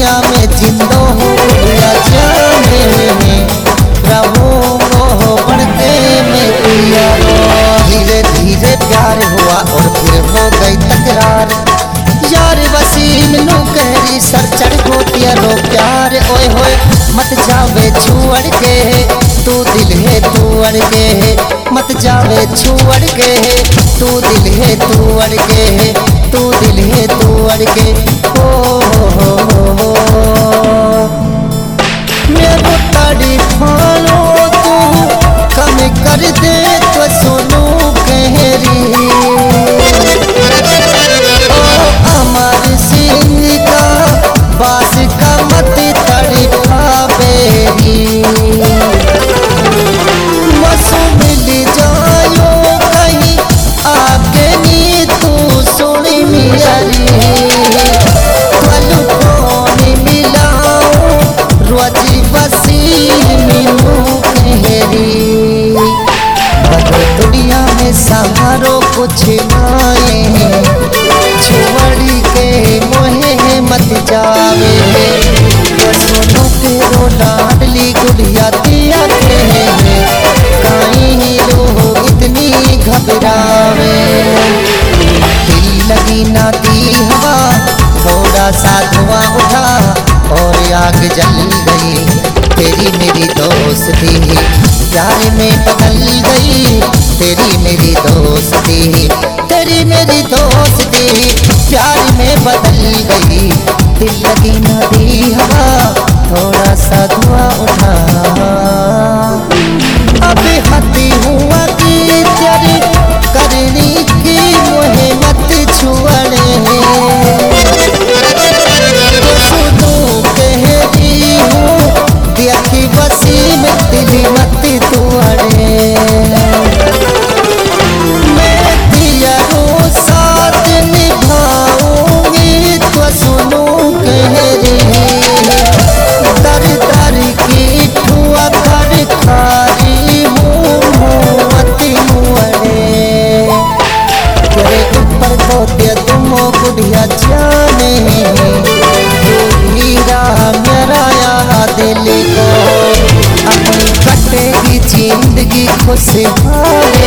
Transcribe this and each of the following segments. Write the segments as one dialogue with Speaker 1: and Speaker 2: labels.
Speaker 1: दुनिया में जिंदो हूँ या जाने रहूँ बढ़ते में पिया। धीरे धीरे प्यार हुआ और फिर हो गई तकरार। यार वसीम नु कहरी सर चढ़ गो तेरो प्यार। ओए होए मत जावे छुअड़ के तू दिल है तू अड़ के, मत जावे छुअड़ के तू दिल है तू अड़ के, तू दिल है तू अड़ के। मेरे ताड़ी फालो तू कम कर दे तो सुनू कहरी। अमर सिंह का बास का मत तड़ी बेरी। मसू मिल जायो कहीं आगे नी तू सुनी मियारी। कल कौन मिलाऊं रोजी बसी मीनू कहरी। दुनिया में सहारो कुछ नाए छुअड़ी के मोहे मत जावे। सुनो तेरो लाडली गुड़िया दिया के कहीं लोग इतनी घबरावे। दिल लगी ना दी हवा थोड़ा सा धुआं उठा और आग जल गई। तेरी मेरी दोस्ती प्यार में बदल गई। तेरी मेरी दोस्ती, तेरी मेरी दोस्ती प्यार में बदल गई। दिल लगी ना दी हवा थोड़ा सा धुआं उठा। अब हती हुआ की तेरी करनी की मुहे मत छुअड़े। तो सुनू कहरी हूँ देखी वसीम दिल मत तुअड़े। मैं तेरो साथ निभाऊंगी तो सुनू कहरी। दर दर की ठुआ कर खारी हूँ मत मुअड़े। तेरे ऊपर को दे तुम बुढ़िया जाने हीरा मेरा यहाँ दिल को। अपनी कटेगी जिंदगी खुशहाले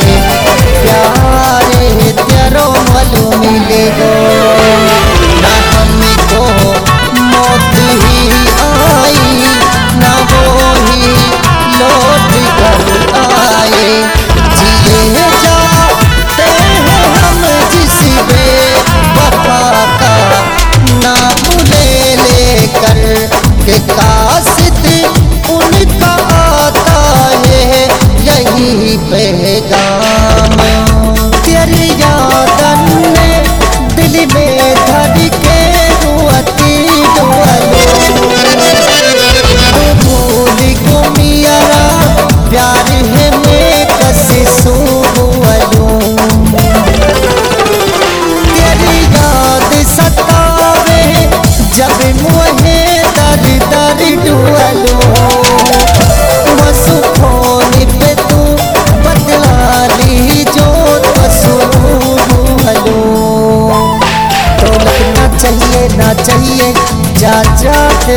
Speaker 1: प्यारे तेरो मलू मिलेगो। ना हमको मौत ही आई ना वो ही लौट कर आए। जिए जाते हैं हम जिस बेवफा का नाम ले लेकर के कासिद उनका आता है यही पैगाम। तेरी यादन ने दिल में धड़के रुआती डुअलो। तू भूल गो मियारा प्यार है मैं कसे सुबुअलो। तेरी याद सतावे जब मुहे दर दर डुअलो। मसू फोन पे तू बदला ली जो तो सुबुअलो। तो लगना चाहिए ना चाहिए जा जाते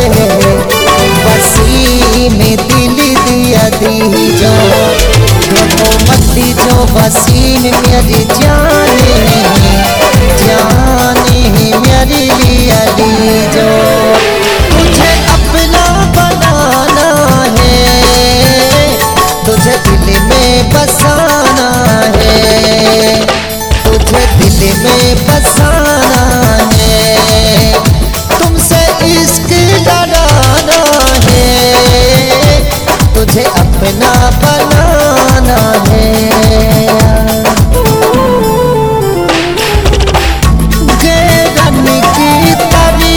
Speaker 1: वसीम दिल दिया दी जो। घबो मत जो वसीम मेरी जाने जाने मेरी लिया ली जो। तुझे अपना बनाना है तुझे दिल में बसाना है। तुझे दिल में बसाना है। तुमसे इश्क लड़ाना है। तुझे अपना बनाना है। गैरन की तरी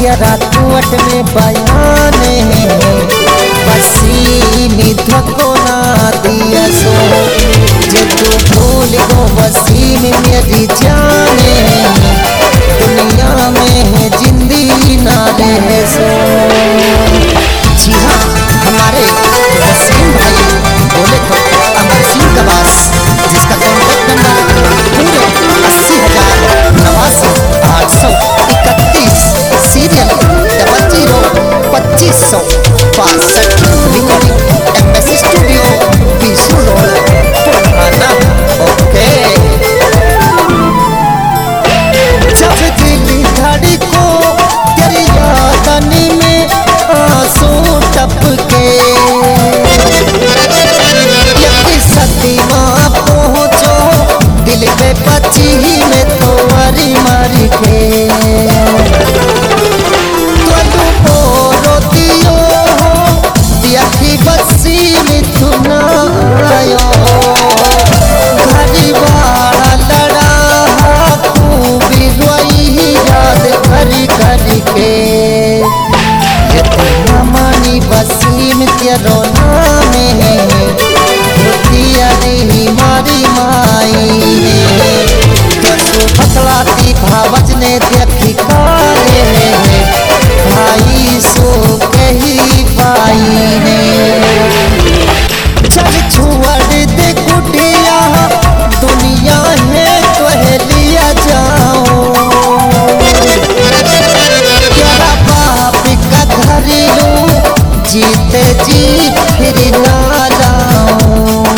Speaker 1: अखियारा कुवट में बयाने वसीम धको ना दिया सो जे तू भूल गो वसीम मेरी जाने दुनिया में जिंदगी ना रहे सो। जी हाँ, हमारे वसीम भाई बोले तो अमर सिंह कबास, जिसका कॉन्टैक्ट नंबर पूरे 80,89,831, सीरियल 00-2562, रिकॉर्डिंग एमएस स्टूडियो बीसू रोड पुराना। ओके, जब दिल धड़को तेरी यादनी में आंसू टपके, सतीमा पहुँचो दिल पे पची में तो मारी मारी के तो रोतियो दिया की बसी में तुना आयो घरी वाला लड़ा खूबी रोई याद करी करी के ये तो मानी बसी में तेरो नाम है मारी माई तो फसलाती भावज ने देखी काले भाई सो कही पाई ने चल छुअड़ दे कुटिया दुनिया है तो लिया जाओ तेरा बाप का घर लूं जीते जी फिर ना जाओ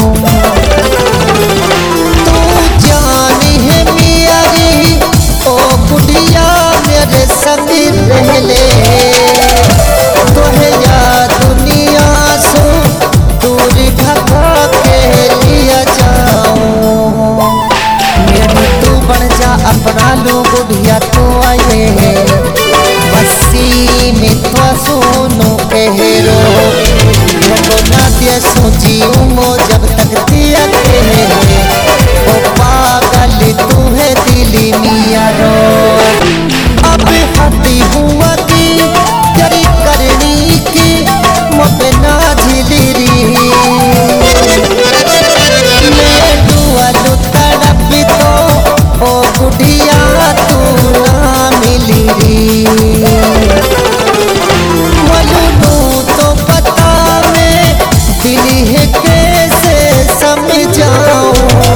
Speaker 1: संग रहले तोहे या दुनिया सो दूर भगा के लिया जाओ मेरी तू बन जा अपना लोग बुढ़िया तो आए बसी में तो सुनो कहो लोगों ना दिया सोची उमो जब तक दिया के ओ पागल तू है दिली मिया रो अब हती हुआ की तेरी करनी की मुझे ना झिली मैं दुआ लू तड़प तो ओ बुढ़िया तू ना मिली मलू तो पता मैं दिल है कैसे समझाऊं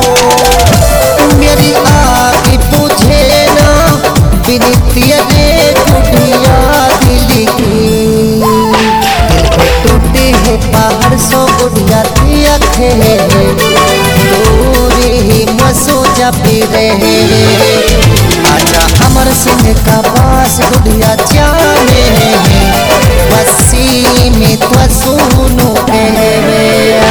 Speaker 1: मेरी आगे पूछे ना बिनती रे कुटिया दिल की दिल पे टूटे है पहाड़ सो गुड़िया थे दूरी मसो जब रहे आजा अमर सिंह का पास गुड़िया जाने बसी में तो सुनो कहवे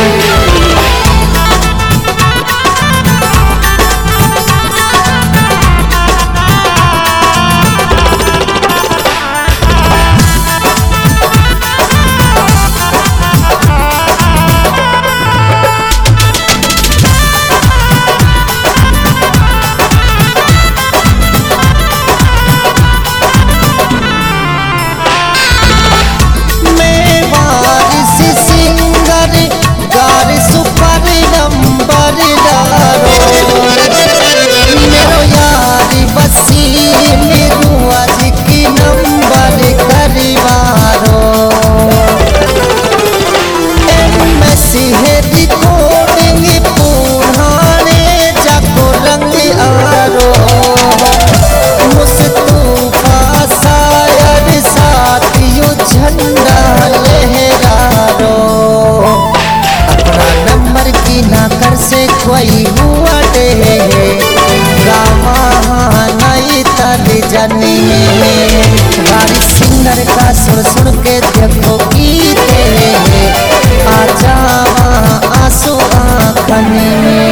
Speaker 1: कोई हुआ दे नहीं तली जाने बारिश सिंगर का सुन सुन के देखो गीते आ जावा आंसू आँखन में।